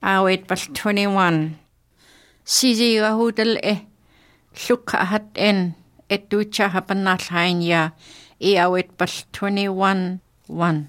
Awit bal 21. Sisi rahudel lukka hat en ducha hapanal hain ya awit bal 21:1.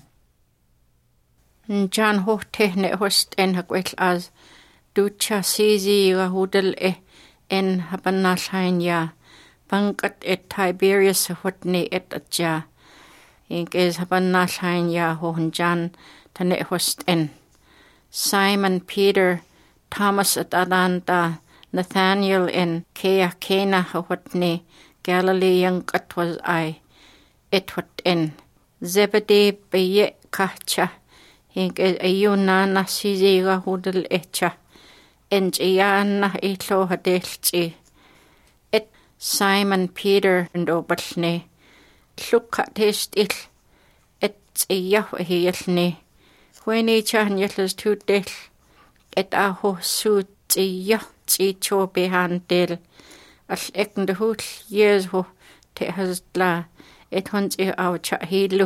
Jan hohtehne host en hakwel as ducha sisi rahudel en hapanal hain ya bankat Tiberius hotni atja. Inkes hapanal hain ya hohjan tane host en. Simon Peter, Thomas at Adanta, Nathaniel in Cana hotni, Galilean katwas I, hot in. Zebedee beye kacha, hink ayunana siziga hudel echa, enjayana ito hadelchi. Et Simon Peter and obalne, lukka test il, et yahwehilne. When each an yellows to del, et aho suit cho behind del, as ekn the hoot years ho te has la, et hunt our chahilu.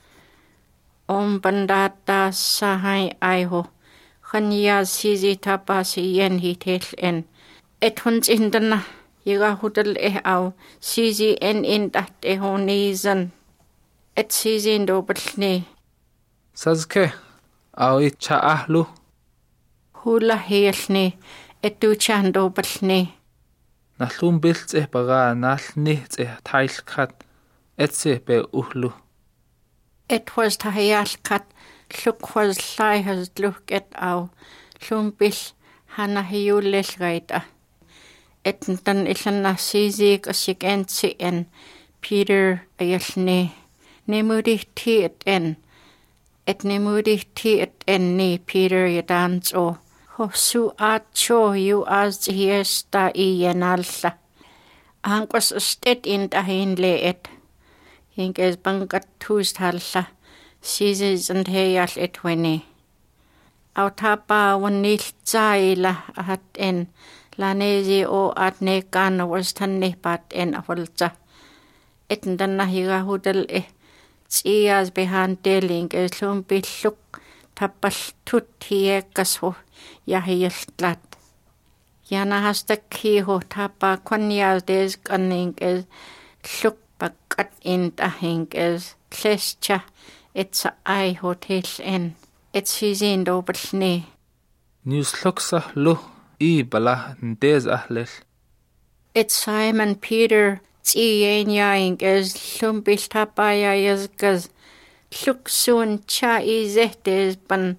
Bandata sahai iho, Hanya sisi tapasi yen he tel en, et hunt in the na, yiga hudel au, sisi en in that honizan, et sisi in dobelne. Sazke. Awi chaahlu. Hula heelni, etuchan dobelni. Nahlum bilt baga nalni tailkat, etse be uhlu. It was tahayalkat, look was lie has look at au, lumbil hana hiulil gaita. Etan ilana sizig asigentsi en Peter ayalni, nemudi ti et en. Et nemudi ti et enni Peter yadans o. Hosu acho you as hiesta ienalsa. Ankos stet in dahin le et. Hinkes bangat tust halsa. Sizes and heyal et wene. Autapa wanil zaila at en. Lanezi o at nekan was tanne pat en avolza. Et ndanna higa hudel Tsias behind deling is lumbi look tapal tut hiekas ho yahiltlat. Yana has the key ho tapa quanyas des gunning is look bakat in the hink is klescha. It's a eye hotel in. It's his in dobelne. News luxa lu bala des ahlel. It's Simon Peter. Tsiyenyang is lumbil tapaya is look soon cha is ban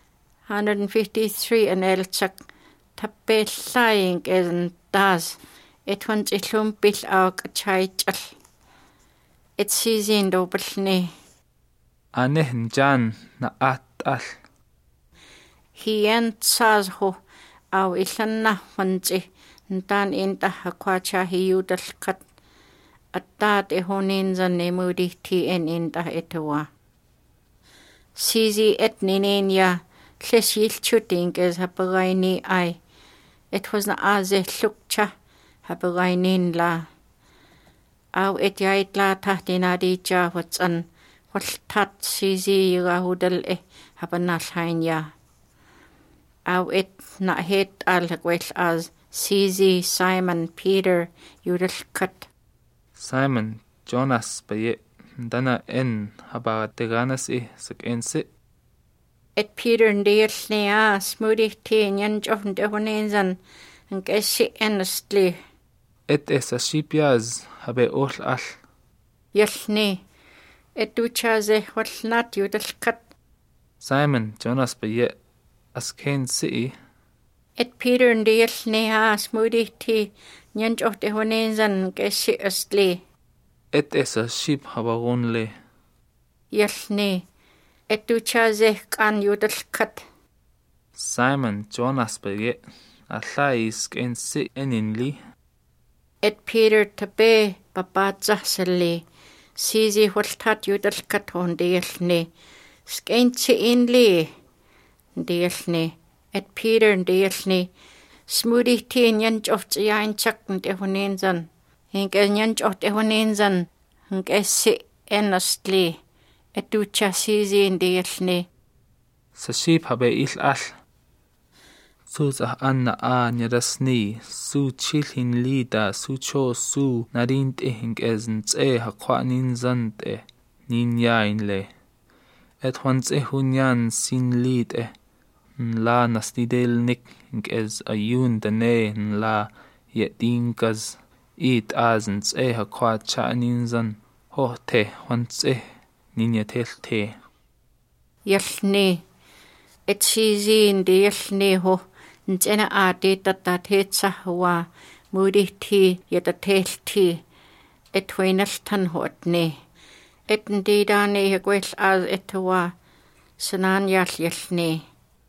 153 and elchak tapel lying is das it wants it lumbil auk chaichal. It's season dobelne. Aneh jan na al. He answers ho au ilanna wanti ntan inta hakwacha hiudal kat. Atat honinza nemudi ti en inta etawa. Sisi et ninenia, kleshil chuting is hapagaini I. It was na aze lukcha, hapagainin la. Au et yait la tahtinadi ja what's an, what tat sisi yahudel hapanal hainya. Au et na het al gwell as sisi Simon Peter yudel kat. Simon Jonas baye dana en habateganas sakense. Et Peter ndeelnea smoothie teen jan jochen de honenzan en geshi ennestli. Et esa shipiaz habe ol al. Yelni. Et duchaze walnat yudelkat. Simon Jonas baye askense. Et Peter ndeelnea smoothie teen jan jochen de honenzan geshi estli. Et esa ship habaronle. Yelni. Et duchaze kan yudelkat. Simon Jonas baye allais kense eninli. Et Peter tabe babatsahseli. Sisi hultat yudelkat hon deelni. Skense inli. Deelni. Et Peter deelni. Smoothie teen jan jochen jain chakn de honenzan. Hink jan jochen honenzan. Hink esi ennastli. Et ducha sisi in deelni. Sa ship habe il al. Sus anna nyadasni, su chilhin lida, su cho su narint hink ezn hakwa ninzant nin yain le. Et hwans hunyan sin lid la nasnidel nik hink ez ayun dane la yetinkas it azn hakwa cha ninzan ho te hwans ninya tel te. Yalni et sizin de yalni ho ntsena ate tatathetsa wa mudihti yatatelti et huinaltan hotne et ndidane yakwel az etwa sanan yalni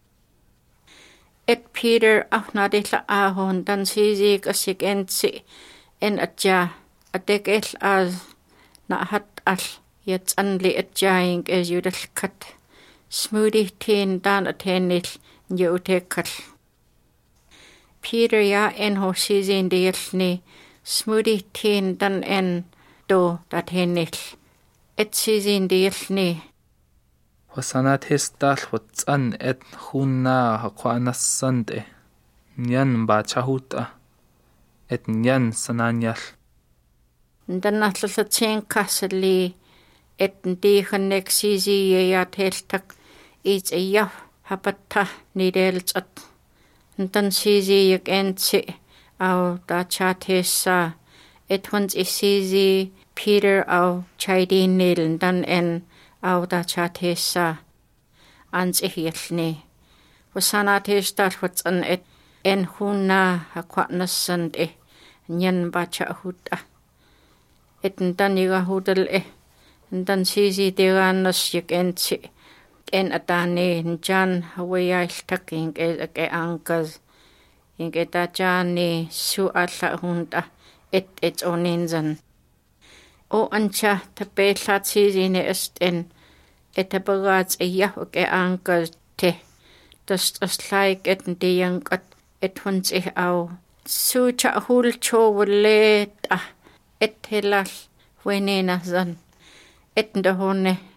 et Peter afnadilla ahon dan sizi kasik entsi en atja atekel az na hat al yatsanli atjaing es yudalkat smoothie tin dan atenil yutekal Peter ja en ho sizin de yalni smoothie tin dan en do datenil et sizin de yalni Wasanat hestal watsan et hunna hakwa nasant nyan ba chahuta et nyan sananyal. Dan natlatsen kasali et ndi khanek sizi ya teltak it's ya hapata nideltsat dan sizi yak entsi au da chatesa et hons sizi Peter au chaidin nil dan en au da chatesa ans ihilni wasana testar watsan et en hunna hakwanasant nyan ba chahuta et dan iga hudal dan sizi deganas yak entsi en atane njan hawayail taking ke angkas inge ta jani su alla hunda et oninzan o ancha tapetlat sizi ne esten etabagat ya ke angkas te das like et deyangat et huns au su cha hul cho wlet et helal wenena zan et ndahone